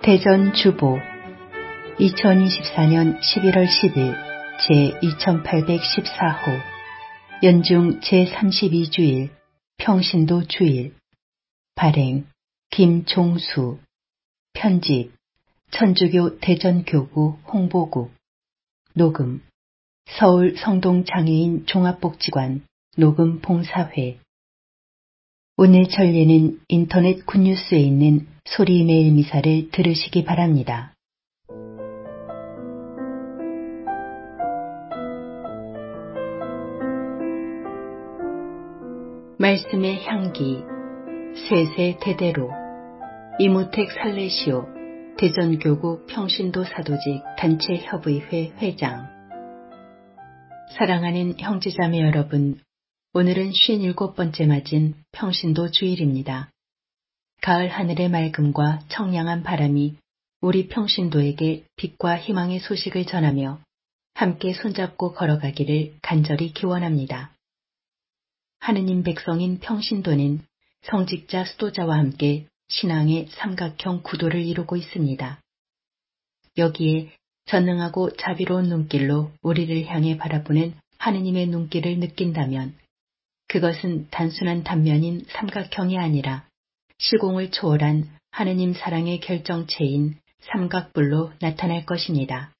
대전 주보 2024년 11월 10일 제2814호 연중 제32주일 평신도 주일 발행 김종수 편집 천주교 대전교구 홍보국 녹음 서울 성동장애인 종합복지관 녹음봉사회 오늘 전례는 인터넷 굿뉴스에 있는 소리 메일 미사를 들으시기 바랍니다. 말씀의 향기 세세대대로 이무택 살레시오 대전교구 평신도 사도직 단체협의회 회장 사랑하는 형제자매 여러분, 오늘은 57번째 맞은 평신도 주일입니다. 가을 하늘의 맑음과 청량한 바람이 우리 평신도에게 빛과 희망의 소식을 전하며 함께 손잡고 걸어가기를 간절히 기원합니다. 하느님 백성인 평신도는 성직자 수도자와 함께 신앙의 삼각형 구도를 이루고 있습니다. 여기에 전능하고 자비로운 눈길로 우리를 향해 바라보는 하느님의 눈길을 느낀다면 그것은 단순한 단면인 삼각형이 아니라 시공을 초월한 하느님 사랑의 결정체인 삼각불로 나타날 것입니다.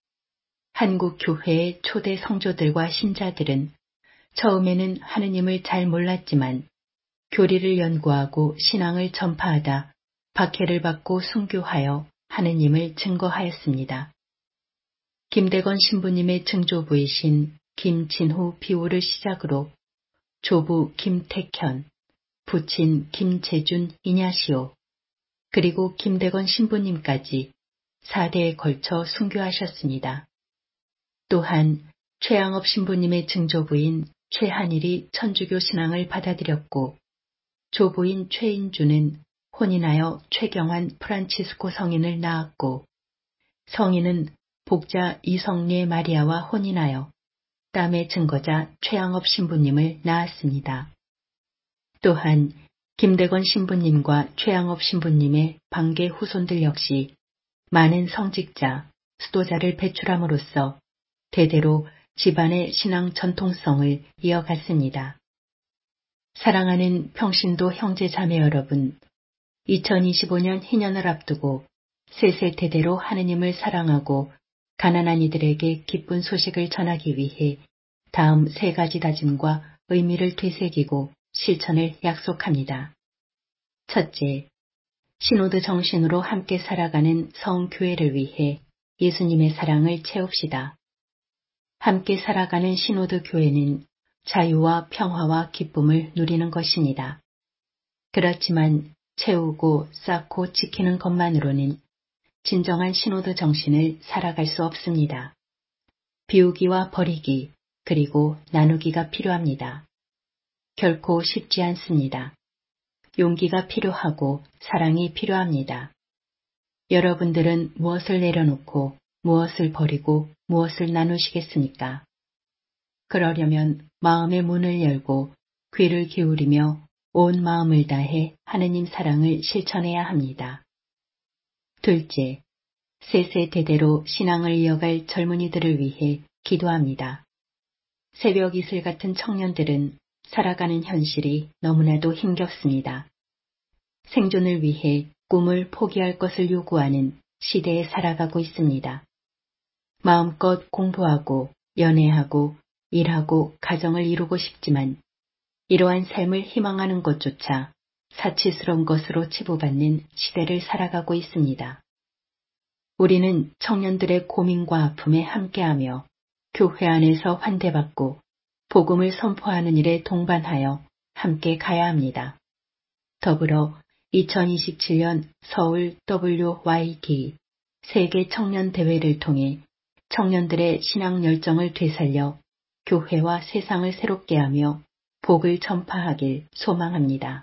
한국 교회의 초대 성조들과 신자들은 처음에는 하느님을 잘 몰랐지만 교리를 연구하고 신앙을 전파하다 박해를 받고 순교하여 하느님을 증거하였습니다. 김대건 신부님의 증조부이신 김진후 비호를 시작으로 조부 김택현, 부친 김재준 이냐시오, 그리고 김대건 신부님까지 4대에 걸쳐 순교하셨습니다. 또한 최양업 신부님의 증조부인 최한일이 천주교 신앙을 받아들였고 조부인 최인주는 혼인하여 최경환 프란치스코 성인을 낳았고 성인은 복자 이성례 마리아와 혼인하여 땀의 증거자 최양업 신부님을 낳았습니다. 또한 김대건 신부님과 최양업 신부님의 방계 후손들 역시 많은 성직자, 수도자를 배출함으로써 대대로 집안의 신앙 전통성을 이어갔습니다. 사랑하는 평신도 형제 자매 여러분, 2025년 희년을 앞두고 세세대대로 하느님을 사랑하고 가난한 이들에게 기쁜 소식을 전하기 위해 다음 3가지 다짐과 의미를 되새기고 실천을 약속합니다. 첫째, 시노드 정신으로 함께 살아가는 성교회를 위해 예수님의 사랑을 채웁시다. 함께 살아가는 시노드 교회는 자유와 평화와 기쁨을 누리는 것입니다. 그렇지만 채우고 쌓고 지키는 것만으로는 진정한 시노드 정신을 살아갈 수 없습니다. 비우기와 버리기, 그리고 나누기가 필요합니다. 결코 쉽지 않습니다. 용기가 필요하고 사랑이 필요합니다. 여러분들은 무엇을 내려놓고 무엇을 버리고 무엇을 나누시겠습니까? 그러려면 마음의 문을 열고 귀를 기울이며 온 마음을 다해 하느님 사랑을 실천해야 합니다. 둘째, 세세대대로 신앙을 이어갈 젊은이들을 위해 기도합니다. 새벽 이슬 같은 청년들은 살아가는 현실이 너무나도 힘겹습니다. 생존을 위해 꿈을 포기할 것을 요구하는 시대에 살아가고 있습니다. 마음껏 공부하고 연애하고 일하고 가정을 이루고 싶지만 이러한 삶을 희망하는 것조차 사치스러운 것으로 치부받는 시대를 살아가고 있습니다. 우리는 청년들의 고민과 아픔에 함께하며 교회 안에서 환대받고 복음을 선포하는 일에 동반하여 함께 가야 합니다. 더불어 2027년 서울 WYD 세계 청년 대회를 통해 청년들의 신앙 열정을 되살려 교회와 세상을 새롭게 하며 복을 전파하길 소망합니다.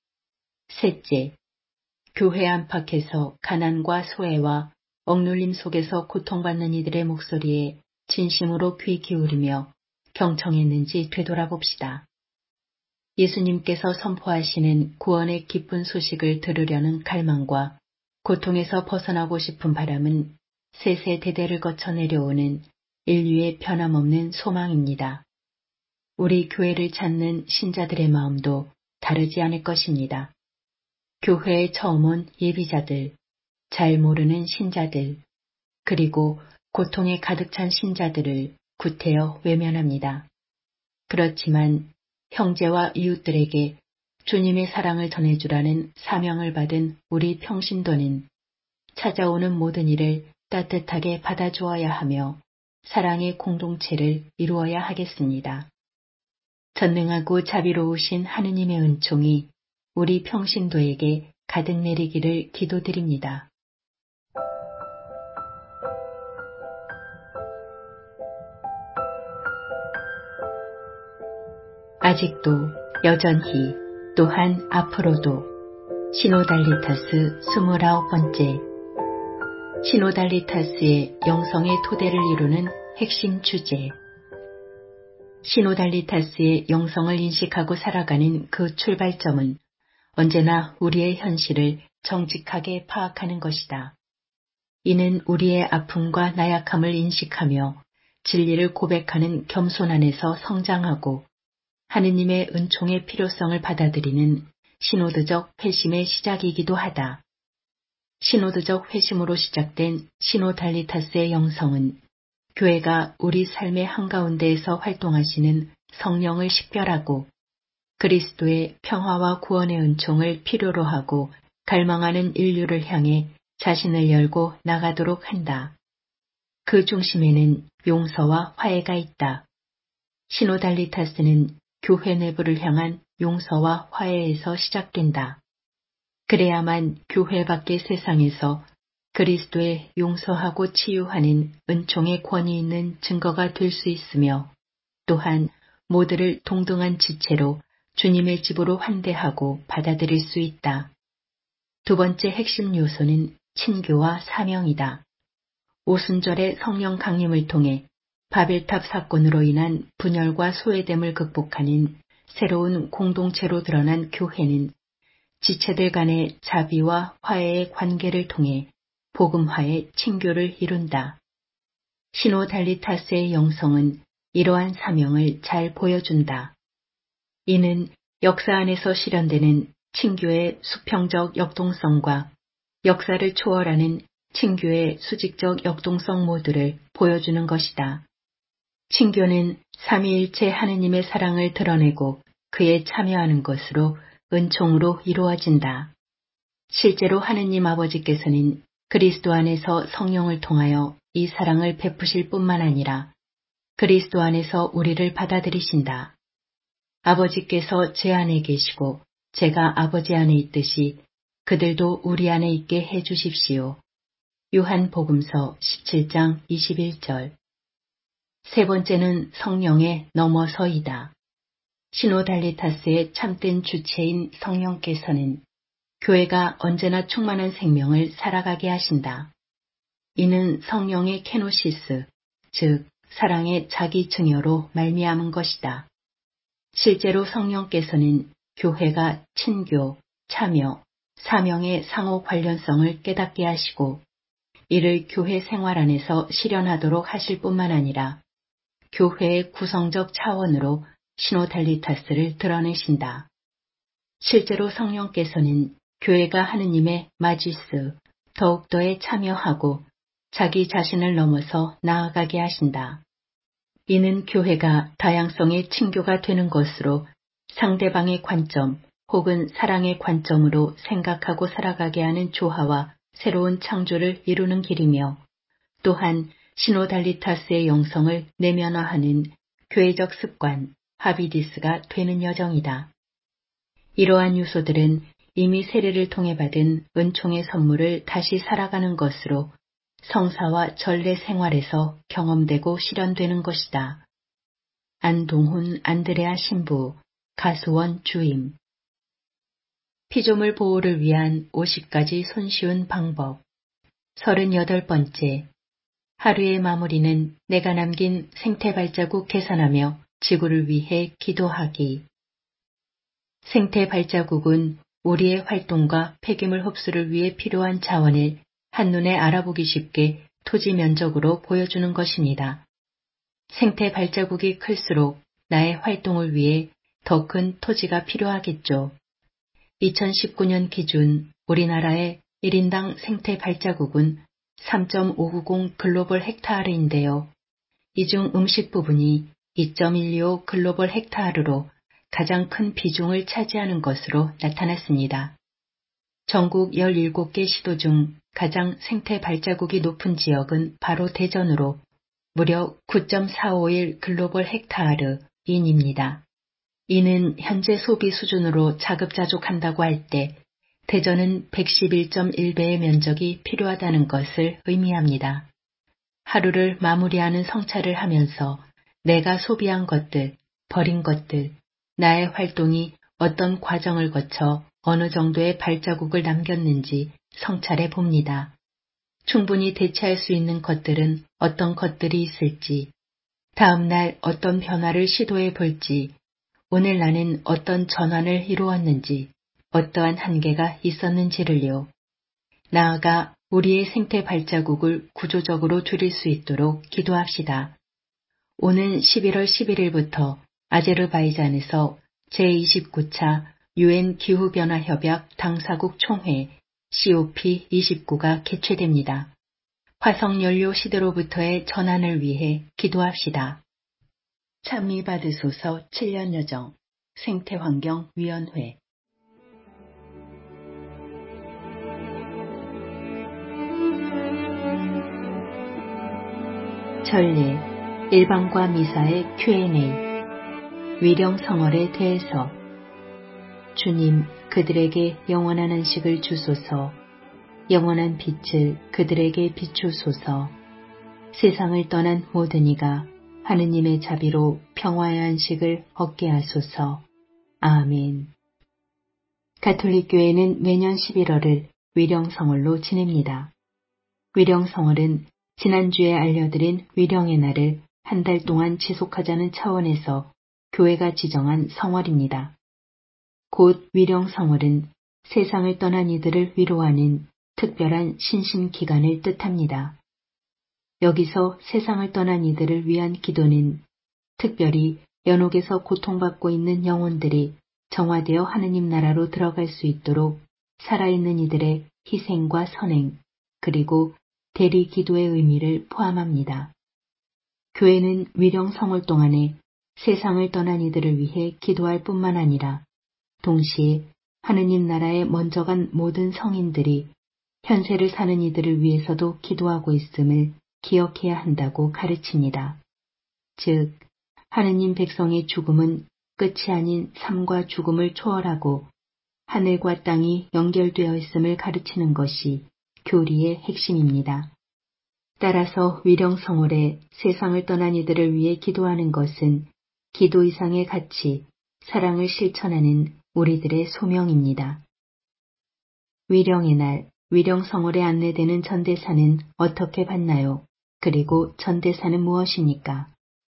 셋째, 교회 안팎에서 가난과 소외와 억눌림 속에서 고통받는 이들의 목소리에 진심으로 귀 기울이며 경청했는지 되돌아봅시다. 예수님께서 선포하시는 구원의 기쁜 소식을 들으려는 갈망과 고통에서 벗어나고 싶은 바람은 세세대대를 거쳐 내려오는 인류의 변함없는 소망입니다. 우리 교회를 찾는 신자들의 마음도 다르지 않을 것입니다. 교회에 처음 온 예비자들, 잘 모르는 신자들, 그리고 고통에 가득 찬 신자들을 구태여 외면합니다. 그렇지만 형제와 이웃들에게 주님의 사랑을 전해주라는 사명을 받은 우리 평신도는 찾아오는 모든 일을 따뜻하게 받아주어야 하며 사랑의 공동체를 이루어야 하겠습니다. 전능하고 자비로우신 하느님의 은총이 우리 평신도에게 가득 내리기를 기도드립니다. 아직도 여전히 또한 앞으로도 시노달리타스 29번째 시노달리타스의 영성의 토대를 이루는 핵심 주제 시노달리타스의 영성을 인식하고 살아가는 그 출발점은 언제나 우리의 현실을 정직하게 파악하는 것이다. 이는 우리의 아픔과 나약함을 인식하며 진리를 고백하는 겸손 안에서 성장하고 하느님의 은총의 필요성을 받아들이는 시노드적 회심의 시작이기도 하다. 시노드적 회심으로 시작된 시노달리타스의 영성은 교회가 우리 삶의 한가운데에서 활동하시는 성령을 식별하고 그리스도의 평화와 구원의 은총을 필요로 하고 갈망하는 인류를 향해 자신을 열고 나가도록 한다. 그 중심에는 용서와 화해가 있다. 시노달리타스는 교회 내부를 향한 용서와 화해에서 시작된다. 그래야만 교회 밖의 세상에서 그리스도의 용서하고 치유하는 은총의 권위 있는 증거가 될 수 있으며 또한 모두를 동등한 지체로 주님의 집으로 환대하고 받아들일 수 있다. 두 번째 핵심 요소는 친교와 사명이다. 오순절의 성령 강림을 통해 바벨탑 사건으로 인한 분열과 소외됨을 극복하는 새로운 공동체로 드러난 교회는 지체들 간의 자비와 화해의 관계를 통해 복음화의 친교를 이룬다. 시노달리타스의 영성은 이러한 사명을 잘 보여준다. 이는 역사 안에서 실현되는 친교의 수평적 역동성과 역사를 초월하는 친교의 수직적 역동성 모두를 보여주는 것이다. 친교는 삼위일체 하느님의 사랑을 드러내고 그에 참여하는 것으로 은총으로 이루어진다. 실제로 하느님 아버지께서는 그리스도 안에서 성령을 통하여 이 사랑을 베푸실 뿐만 아니라 그리스도 안에서 우리를 받아들이신다. 아버지께서 제 안에 계시고 제가 아버지 안에 있듯이 그들도 우리 안에 있게 해 주십시오. 요한복음서 17장 21절. 세 번째는 성령의 넘어서이다. 시노달리타스의 참된 주체인 성령께서는 교회가 언제나 충만한 생명을 살아가게 하신다. 이는 성령의 케노시스, 즉 사랑의 자기 증여로 말미암은 것이다. 실제로 성령께서는 교회가 친교, 참여, 사명의 상호 관련성을 깨닫게 하시고 이를 교회 생활 안에서 실현하도록 하실 뿐만 아니라 교회의 구성적 차원으로 시노달리타스를 드러내신다. 실제로 성령께서는 교회가 하느님의 마지스, 더욱더에 참여하고 자기 자신을 넘어서 나아가게 하신다. 이는 교회가 다양성의 친교가 되는 것으로 상대방의 관점 혹은 사랑의 관점으로 생각하고 살아가게 하는 조화와 새로운 창조를 이루는 길이며 또한 시노달리타스의 영성을 내면화하는 교회적 습관, 하비디스가 되는 여정이다. 이러한 요소들은 이미 세례를 통해 받은 은총의 선물을 다시 살아가는 것으로 성사와 전례 생활에서 경험되고 실현되는 것이다. 안동훈 안드레아 신부, 가수원 주임. 피조물 보호를 위한 50가지 손쉬운 방법. 38번째. 하루의 마무리는 내가 남긴 생태 발자국 개선하며 지구를 위해 기도하기. 생태 발자국은 우리의 활동과 폐기물 흡수를 위해 필요한 자원을 한눈에 알아보기 쉽게 토지 면적으로 보여주는 것입니다. 생태 발자국이 클수록 나의 활동을 위해 더 큰 토지가 필요하겠죠. 2019년 기준 우리나라의 1인당 생태 발자국은 3.590 글로벌 헥타르인데요. 이 중 음식 부분이 2.125 글로벌 헥타르로 가장 큰 비중을 차지하는 것으로 나타났습니다. 전국 17개 시도 중 가장 생태 발자국이 높은 지역은 바로 대전으로 무려 9.451 글로벌 헥타르인입니다. 이는 현재 소비 수준으로 자급자족한다고 할 때 대전은 111.1배의 면적이 필요하다는 것을 의미합니다. 하루를 마무리하는 성찰을 하면서 내가 소비한 것들, 버린 것들, 나의 활동이 어떤 과정을 거쳐 어느 정도의 발자국을 남겼는지 성찰해 봅니다. 충분히 대체할 수 있는 것들은 어떤 것들이 있을지, 다음날 어떤 변화를 시도해 볼지, 오늘 나는 어떤 전환을 이루었는지, 어떠한 한계가 있었는지를요. 나아가 우리의 생태 발자국을 구조적으로 줄일 수 있도록 기도합시다. 오는 11월 11일부터 아제르바이잔에서 제29차 UN 기후변화협약 당사국 총회 COP29가 개최됩니다. 화석연료 시대로부터의 전환을 위해 기도합시다. 참미받으소서 7년 여정 생태환경위원회 전례 일반과 미사의 Q&A 위령성월에 대해서 주님 그들에게 영원한 안식을 주소서 영원한 빛을 그들에게 비추소서 세상을 떠난 모든 이가 하느님의 자비로 평화의 안식을 얻게 하소서. 아멘. 가톨릭교회는 매년 11월을 위령성월로 지냅니다. 위령성월은 지난주에 알려드린 위령의 날을 한 달 동안 지속하자는 차원에서 교회가 지정한 성월입니다. 곧 위령성월은 세상을 떠난 이들을 위로하는 특별한 신심기간을 뜻합니다. 여기서 세상을 떠난 이들을 위한 기도는 특별히 연옥에서 고통받고 있는 영혼들이 정화되어 하느님 나라로 들어갈 수 있도록 살아있는 이들의 희생과 선행, 그리고 대리 기도의 의미를 포함합니다. 교회는 위령성월 동안에 세상을 떠난 이들을 위해 기도할 뿐만 아니라 동시에 하느님 나라에 먼저 간 모든 성인들이 현세를 사는 이들을 위해서도 기도하고 있음을 기억해야 한다고 가르칩니다. 즉, 하느님 백성의 죽음은 끝이 아닌 삶과 죽음을 초월하고 하늘과 땅이 연결되어 있음을 가르치는 것이 교리의 핵심입니다. 따라서 위령성월에 세상을 떠난 이들을 위해 기도하는 것은 기도 이상의 가치, 사랑을 실천하는 우리들의 소명입니다. 위령의 날, 위령성월에 안내되는 전대사는 어떻게 받나요? 그리고 전대사는 무엇입니까?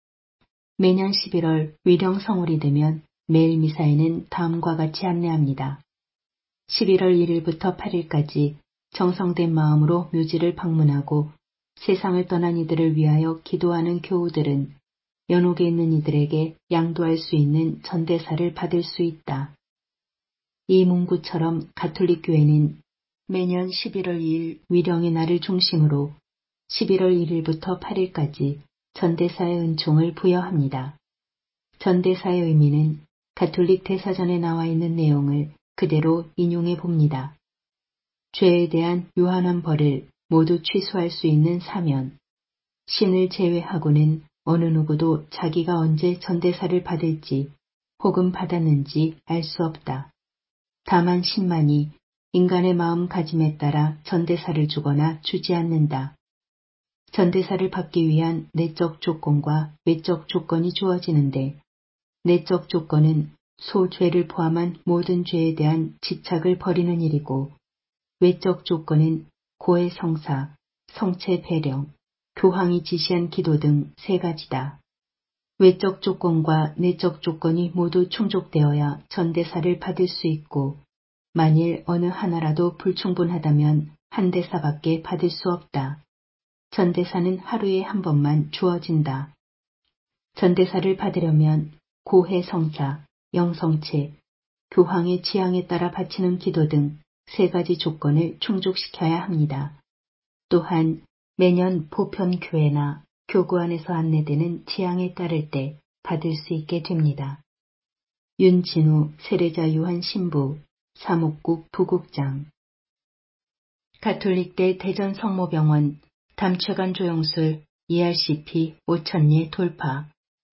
매년 11월 위령성월이 되면 매일 미사에는 다음과 같이 안내합니다. 11월 1일부터 8일까지 정성된 마음으로 묘지를 방문하고 세상을 떠난 이들을 위하여 기도하는 교우들은 연옥에 있는 이들에게 양도할 수 있는 전대사를 받을 수 있다. 이 문구처럼 가톨릭 교회는 매년 11월 2일 위령의 날을 중심으로 11월 1일부터 8일까지 전대사의 은총을 부여합니다. 전대사의 의미는 가톨릭 대사전에 나와 있는 내용을 그대로 인용해 봅니다. 죄에 대한 유한한 벌을 모두 취소할 수 있는 사면, 신을 제외하고는 어느 누구도 자기가 언제 전대사를 받을지 혹은 받았는지 알 수 없다. 다만 신만이 인간의 마음가짐에 따라 전대사를 주거나 주지 않는다. 전대사를 받기 위한 내적 조건과 외적 조건이 주어지는데 내적 조건은 소죄를 포함한 모든 죄에 대한 집착을 버리는 일이고 외적 조건은 고해 성사, 성체 배령, 교황이 지시한 기도 등 세 가지다. 외적 조건과 내적 조건이 모두 충족되어야 전대사를 받을 수 있고 만일 어느 하나라도 불충분하다면 한 대사밖에 받을 수 없다. 전대사는 하루에 한 번만 주어진다. 전대사를 받으려면 고해 성사, 영성체, 교황의 지향에 따라 바치는 기도 등 3가지 조건을 충족시켜야 합니다. 또한 매년 보편교회나 교구 안에서 안내되는 지향에 따를 때 받을 수 있게 됩니다. 윤진우 세례자 요한 신부, 사목국 부국장. 가톨릭대 대전 성모병원 담최관 조영술 ERCP 5,000예 돌파.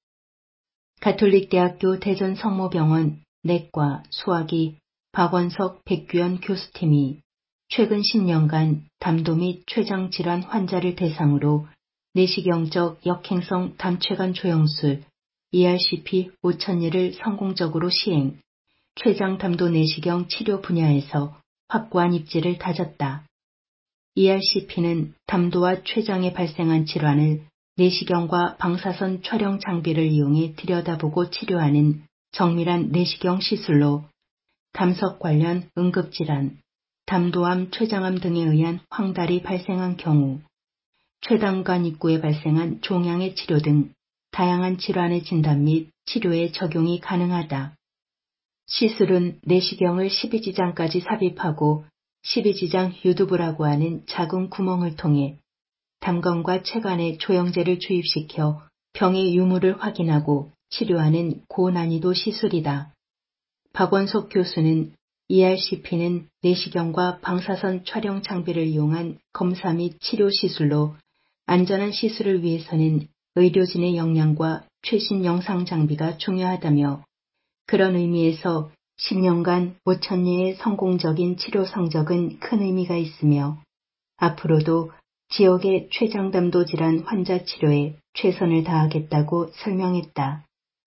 가톨릭대학교 대전 성모병원 내과 소화기 박원석 백규현 교수팀이 최근 10년간 담도 및 췌장 질환 환자를 대상으로 내시경적 역행성 담최관 조영술 ERCP 5,000예를 성공적으로 시행, 췌장 담도 내시경 치료 분야에서 확고한 입지를 다졌다. ERCP는 담도와 췌장에 발생한 질환을 내시경과 방사선 촬영 장비를 이용해 들여다보고 치료하는 정밀한 내시경 시술로 담석 관련 응급질환, 담도암, 췌장암 등에 의한 황달이 발생한 경우, 췌장관 입구에 발생한 종양의 치료 등 다양한 질환의 진단 및 치료에 적용이 가능하다. 시술은 내시경을 12지장까지 삽입하고 12지장 유두부라고 하는 작은 구멍을 통해 담건과 췌관에 조영제를 주입시켜 병의 유무를 확인하고 치료하는 고난이도 시술이다. 박원석 교수는 ERCP는 내시경과 방사선 촬영 장비를 이용한 검사 및 치료 시술로 안전한 시술을 위해서는 의료진의 역량과 최신 영상 장비가 중요하다며 그런 의미에서 10년간 5,000예의 성공적인 치료 성적은 큰 의미가 있으며 앞으로도 지역의 췌장담도 질환 환자 치료에 최선을 다하겠다고 설명했다.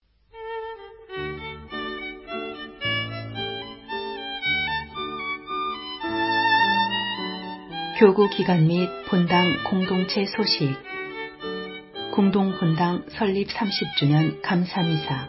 교구 기관 및 본당 공동체 소식. 공동본당 설립 30주년 감사미사.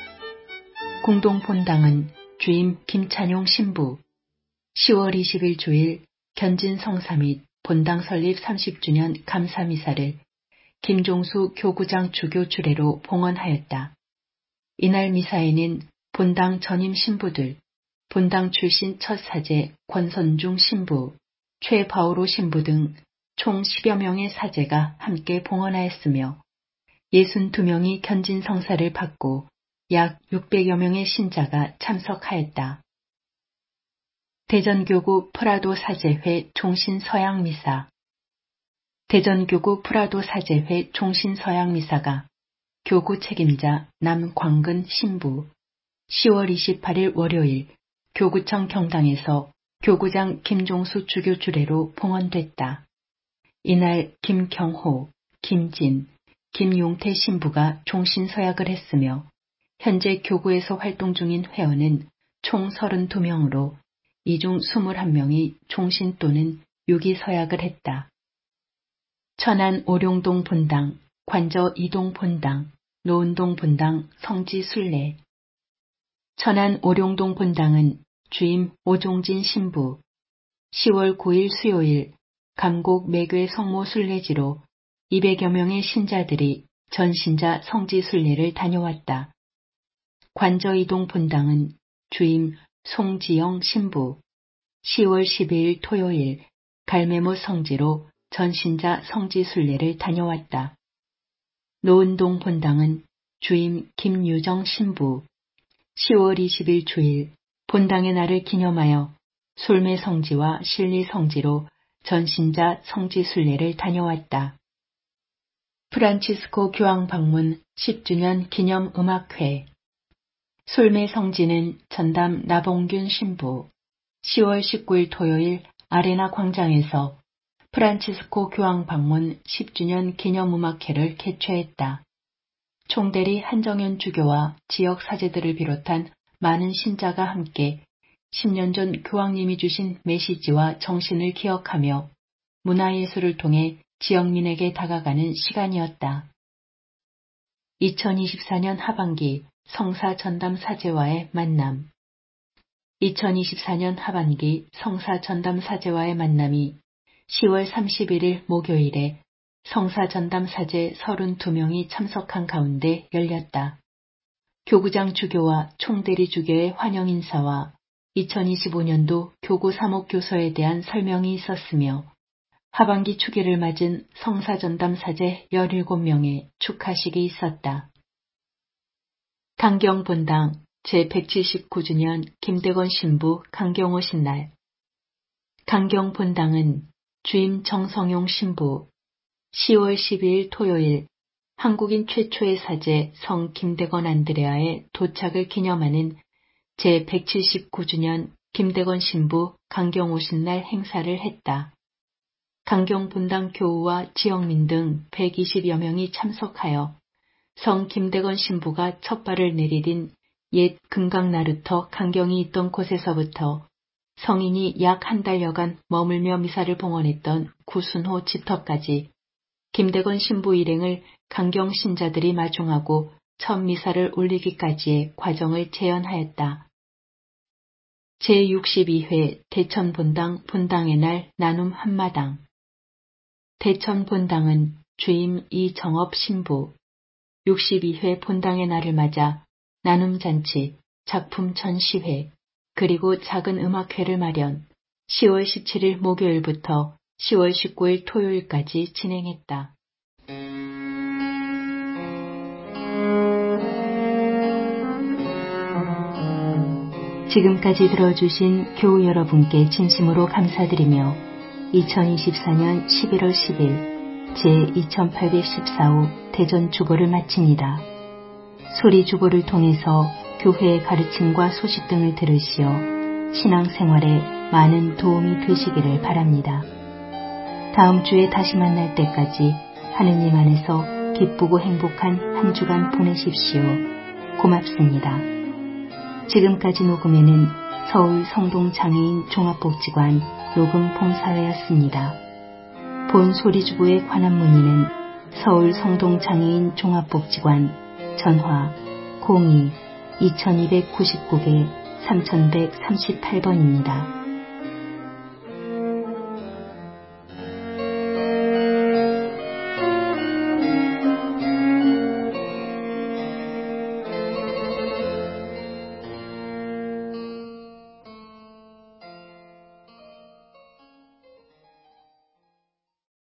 공동본당은 주임 김찬용 신부, 10월 20일 주일 견진성사 및 본당 설립 30주년 감사미사를 김종수 교구장 주교 주례로 봉헌하였다. 이날 미사에는 본당 전임 신부들, 본당 출신 첫 사제 권선중 신부, 최바오로 신부 등 총 10여 명의 사제가 함께 봉헌하였으며 62명이 견진성사를 받고 약 600여 명의 신자가 참석하였다. 대전교구 프라도 사제회 종신서양미사. 대전교구 프라도 사제회 종신서양미사가 교구 책임자 남광근 신부 10월 28일 월요일 교구청 경당에서 교구장 김종수 주교 주례로 봉헌됐다. 이날 김경호, 김진, 김용태 신부가 종신서약을 했으며 현재 교구에서 활동 중인 회원은 총 32명으로 이 중 21명이 종신 또는 유기서약을 했다. 천안 오룡동 본당, 관저 이동 본당, 노은동 본당 성지 순례. 천안 오룡동 본당은 주임 오종진 신부, 10월 9일 수요일 감곡 매괴 성모 순례지로 200여 명의 신자들이 전신자 성지 순례를 다녀왔다. 관저 이동 본당은 주임 송지영 신부, 10월 12일 토요일 갈매모 성지로 전신자 성지 순례를 다녀왔다. 노은동 본당은 주임 김유정 신부, 10월 20일 주일 본당의 날을 기념하여 솔매 성지와 신리 성지로 전신자 성지 순례를 다녀왔다. 프란치스코 교황 방문 10주년 기념 음악회. 솔매 성지는 전담 나봉균 신부, 10월 19일 토요일 아레나 광장에서 프란치스코 교황 방문 10주년 기념 음악회를 개최했다. 총대리 한정현 주교와 지역 사제들을 비롯한 많은 신자가 함께 10년 전 교황님이 주신 메시지와 정신을 기억하며 문화예술을 통해 지역민에게 다가가는 시간이었다. 2024년 하반기 성사 전담 사제와의 만남. 2024년 하반기 성사 전담 사제와의 만남이 10월 31일 목요일에 성사 전담 사제 32명이 참석한 가운데 열렸다. 교구장 주교와 총대리 주교의 환영 인사와 2025년도 교구 사목교서에 대한 설명이 있었으며 하반기 추기를 맞은 성사 전담 사제 17명의 축하식이 있었다. 강경 본당 제179주년 김대건 신부 강경 오신 날. 강경 본당은 주임 정성용 신부 10월 12일 토요일 한국인 최초의 사제 성 김대건 안드레아의 도착을 기념하는 제179주년 김대건 신부 강경 오신 날 행사를 했다. 강경 본당 교우와 지역민 등 120여 명이 참석하여 성 김대건 신부가 첫 발을 내디딘 옛 금강나루터 강경이 있던 곳에서부터 성인이 약 한 달여간 머물며 미사를 봉헌했던 구순호 집터까지 김대건 신부 일행을 강경 신자들이 마중하고 첫 미사를 올리기까지의 과정을 재현하였다. 제62회 대천본당 본당의 날 나눔 한마당. 대천본당은 주임 이정업 신부 62회 본당의 날을 맞아 나눔잔치, 작품 전시회, 그리고 작은 음악회를 마련 10월 17일 목요일부터 10월 19일 토요일까지 진행했다. 지금까지 들어주신 교우 여러분께 진심으로 감사드리며 2024년 11월 10일 제2814호 대전 주보를 마칩니다. 소리 주보를 통해서 교회의 가르침과 소식 등을 들으시어 신앙생활에 많은 도움이 되시기를 바랍니다. 다음 주에 다시 만날 때까지 하느님 안에서 기쁘고 행복한 한 주간 보내십시오. 고맙습니다. 지금까지 녹음에는 서울 성동장애인 종합복지관 녹음 봉사회였습니다. 본 소리주보에 관한 문의는 서울 성동장애인 종합복지관 전화 02-2299-3138번입니다.